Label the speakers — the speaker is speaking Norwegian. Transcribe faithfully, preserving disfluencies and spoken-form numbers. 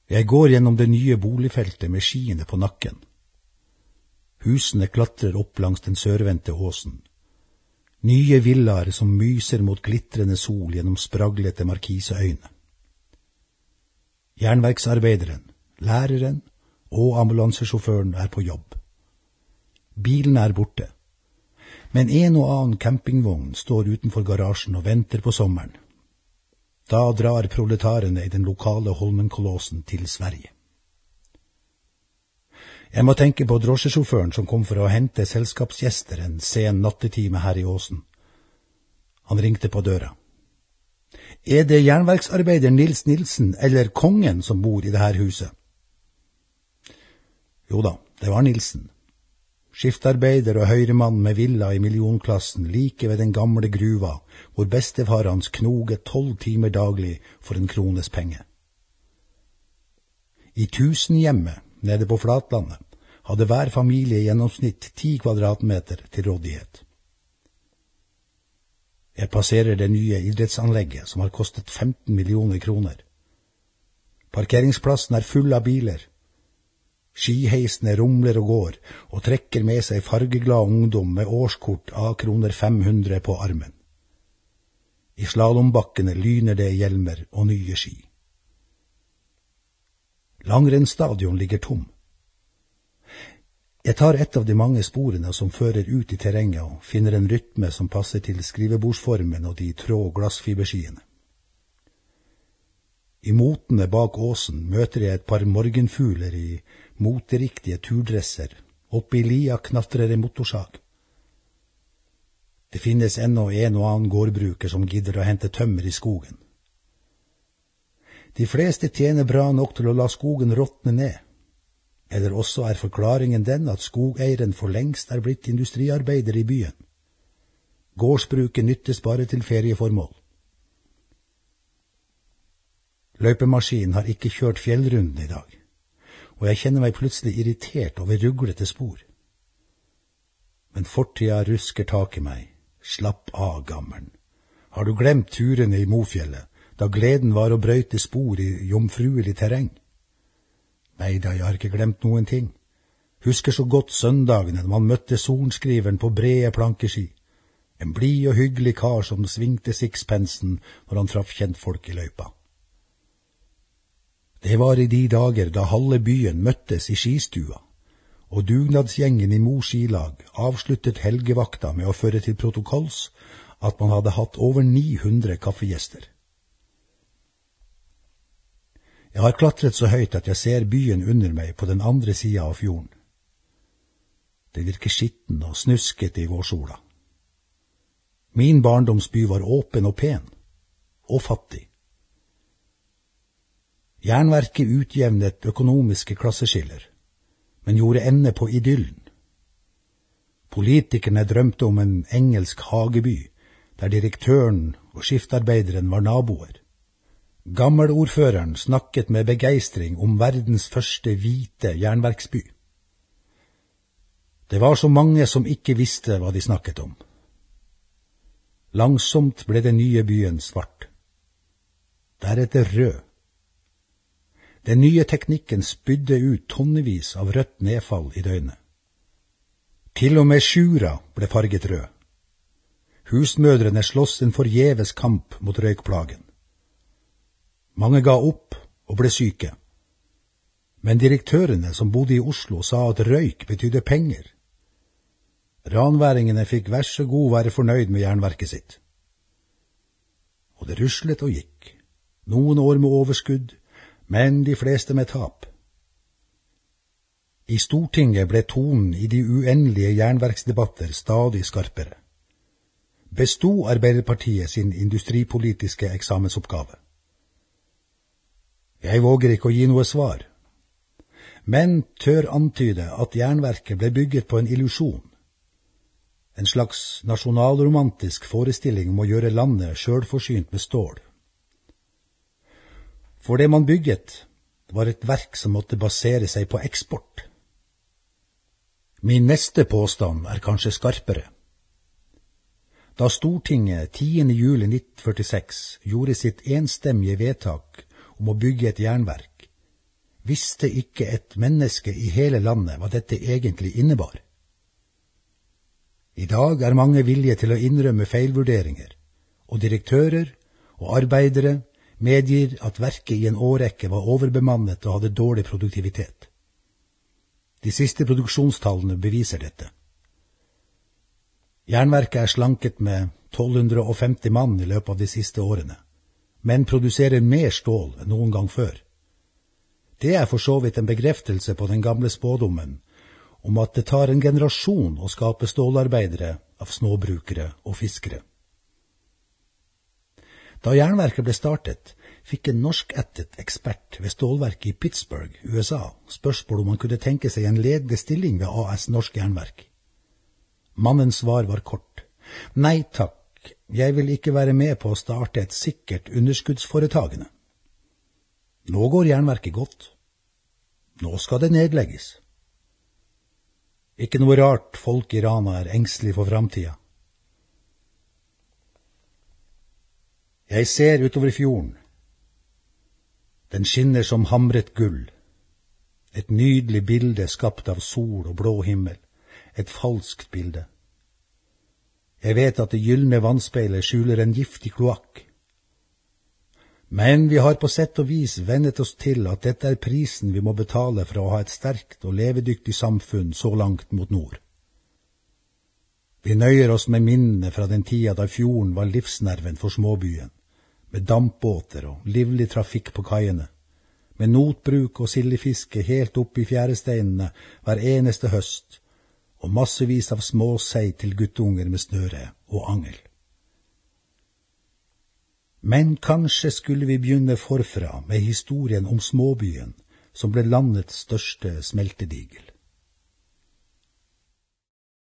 Speaker 1: Jeg går gjennom det nye boligfeltet med skiene på nakken. Husene klatrer opp langs den sørvendte åsen. Nye villaer som myser mot glitrende sol gjennom spraglete markiseøyne. Jernverksarbeideren, læreren og ambulansesjåføren er på jobb. Bilen er borte, men en og annen campingvogn står utenfor garasjen og venter på sommeren. Da drar proletarene i den lokale Holmenkollåsen til Sverige. Jeg må tenke på drosjesjåføren som kom for å hente selskapsgjester en sen nattetime her i Åsen. Han ringte på døra. Er det jernverksarbeider Nils Nilsen eller kongen som bor i det her huset? Jo da, det var Nilsen. Skiftarbeider og høyremann med villa i millionklassen like ved den gamle gruva, hvor bestefar hans knoget tolv timer daglig for en krones penge. I tusenhjemmet nede på Flatlandet hadde hver familie i gjennomsnitt ti kvadratmeter til rådighet. Jeg passerer det nye idrettsanlegget som har kostet femten millioner kroner. Parkeringsplassen er full av biler. Skiheisene rumler og går, og trekker med seg fargeglad ungdom med årskort av kroner fem hundre på armen. I slalombakkene lyner det hjelmer og nye ski. Langrennsstadion ligger tom. Jeg tar et av de mange sporene som fører ut i terrenget og finner en rytme som passer til skrivebordsformen og de trå glassfiberskiene. I motene bak åsen møter jeg et par morgenfugler i moteriktige turdresser. Oppe i lia knatrer en motorsag. Det finnes ennå en og annen gårdbruker som gidder å hente tømmer i skogen. De fleste tjener bra nok til å la skogen råtne ned. Eller også er forklaringen den at skogeieren for lengst er blitt industriarbeider i byen. Gårdsbruket nyttes bare til ferieformål. Løypemaskinen har ikke kjørt fjellrunden i dag, og jeg kjenner meg plutselig irritert over ruglete spor. Men fortida rusker tak i meg. Slapp av, gammelen. Har du glemt turene i Mofjellet, da gleden var å brøyte spor i jomfruelig terreng? Nei da, jeg har ikke glemt noen ting. Husker så godt søndagene da man møtte sorenskriveren på brede plankeski. En blid og hyggelig kar som svingte sixpensen når han traff kjentfolk i løypa. Det var i de dager da halve byen møttes i skistua, og dugnadsgjengen i Mo skilag avsluttet helgevakta med å føre til protokolls at man hadde hatt over ni hundre kaffegjester. Jeg har klatret så høyt at jeg ser byen under meg på den andre sida av fjorden. Det virker skitten og snusket i vårsola. Min barndomsby var åpen og pen, og fattig. Jernverket utjevnet økonomiske klasseskiller, men gjorde ende på idyllen. Politikerne drømte om en engelsk hageby, der direktøren og skiftarbeideren var naboer. Gammelordføreren snakket med begeistring om verdens første hvite jernverksby. Det var så mange som ikke visste hva de snakket om. Langsomt ble den nye byen svart. Deretter rød. Den nye teknikken spydde ut tonnevis av rødt nedfall i døgnet. Til og med Sjura ble farget rød. Husmødrene slåss en forgjeves kamp mot røykplagen. Mange ga opp og ble syke. Men direktørene som bodde i Oslo sa at røyk betydde penger. Ranværingene fikk vær så god være fornøyd med jernverket sitt. Og det ruslet og gikk. Noen år med overskudd, men de fleste med tap. I Stortinget ble tonen i de uendelige jernverksdebatter stadig skarpere. Bestod Arbeiderpartiet sin industripolitiske eksamensoppgave? Jeg våger ikke å gi noe svar, men tør antyde at jernverket ble bygget på en illusjon. En slags nasjonalromantisk forestilling om å gjøre landet selvforsynt med stål. For det man bygget var et verk som måtte basere seg på eksport. Min neste påstand er kanskje skarpere. Da Stortinget tiende juli nitten førtiseks gjorde sitt enstemmige vedtak om å bygge et jernverk, visste ikke et menneske i hele landet hva dette egentlig innebar. I dag er mange villige til å innrømme feilvurderinger, og direktører og arbeidere medgir at verket i en årrekke var overbemannet og hadde dårlig produktivitet. De siste produksjonstallene beviser dette. Jernverket er slanket med tolv hundre og femti mann i løpet av de siste årene, men produserer mer stål enn noen gang før. Det er for så vidt en bekreftelse på den gamle spådommen om at det tar en generasjon å skape stålarbeidere av småbrukere og fiskere. Da jernverket ble startet, fikk en norskættet ekspert ved stålverket i Pittsburgh, U S A, spørsmål om han kunne tenke seg en ledende stilling ved A S Norsk Jernverk. Mannens svar var kort. Nei takk, jeg vil ikke være med på å starte et sikkert underskuddsforetagende. Nå går jernverket godt. Nå skal det nedlegges. Ikke noe rart folk i Rana er engstelig for framtida. Jeg ser utover fjorden. Den skinner som hamret gull. Et nydelig bilde skapt av sol og blå himmel. Et falskt bilde. Jeg vet at det gyllene vannspeilet skjuler en giftig kloakk. Men vi har på sett og vis vennet oss til at dette er prisen vi må betale for å ha et sterkt og levedyktig samfunn så langt mot nord. Vi nøyer oss med minnene fra den tida da fjorden var livsnerven for småbyen, med dampbåter og livlig trafikk på kaiene, med notbruk og sildefiske helt opp i fjæresteinene hver eneste høst, og massevis av småsei til guttunger med snøre og angel. Men kanskje skulle vi begynne forfra med historien om småbyen som ble landets største smeltedigel.